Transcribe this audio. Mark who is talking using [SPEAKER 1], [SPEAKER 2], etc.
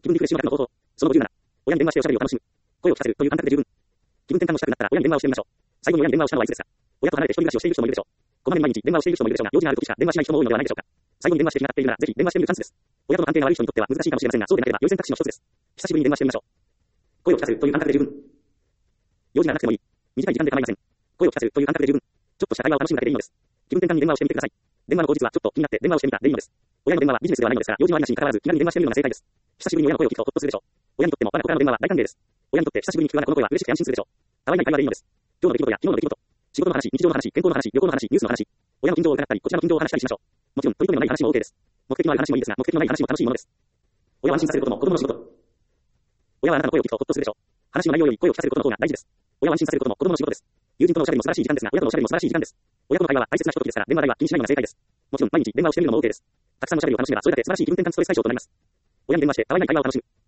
[SPEAKER 1] 気分リフレッシュの方法。その57。親に電話しておしゃべりを楽しむ。声を聞かせるという感覚で十分。気分転換をしたくなったら親に電話をしてみましょう。最後に親に電話をしたのはいつですか？親と離れて一人暮らしをしている人もいるでしょう。こまめに毎日電話をしている人もいるでしょうが、用事がある時しか電話しない人も多いのではないでしょうか。最後に電話して気が張っているなら、ぜひ電話してみるチャンスです。親との関係が悪い人にとっては難しいかもしれませんが、そうでなければ良い選択肢の一つです。久しぶりに電話してみましょう。声を聞かせるという感覚で十分。用事がなくてもいい。短い時間で構いません。声を聞かせるという感覚で十分。ちょっとした会話を楽しむだけでいいのです。気分転換に電話をしてみてください。電話の口実はちょっと気になって電話をしてみたでいいのです。親の電話はビジネスではないのですが、用事のありなしに関わらず気軽に電話してみるのが正解です。久しぶりに親の声を聞くとほっとするでしょう。親にとっても我が子からの電話は大歓迎です。親にとって久しぶりに聞く我が子の声は嬉しくて安心するでしょう。たわいない会話でいいのです。今日の出来事や昨日の出来事、仕事の話、日常の話、健康の話、旅行の話、ニュースの話、親の近況を伺ったり、こちらの近況を話したりしましょう。もちろん取り留めのない話も OK です。目的のある話もいいですが、目的のない話も楽しいものです。親を安心させることも子供の仕事。親はあなたの声を聞くとほっとするでしょう。話の内容より声を聞かせることの方が大事です。親を安心させることも子供の仕事です。友人とのおしゃべりも素晴らしい時間ですが、親とのおしゃべりも素晴らしい時間です。親との会話は大切なひとときですから、電話代は気にしないのが正解です。もちろん毎日電話をしてみるのも OK です。たくさんのおしゃべりを楽しめばそれだけ素晴らしい気分転換ストレス解消となります。親に電話してたわいない会話を楽しむ。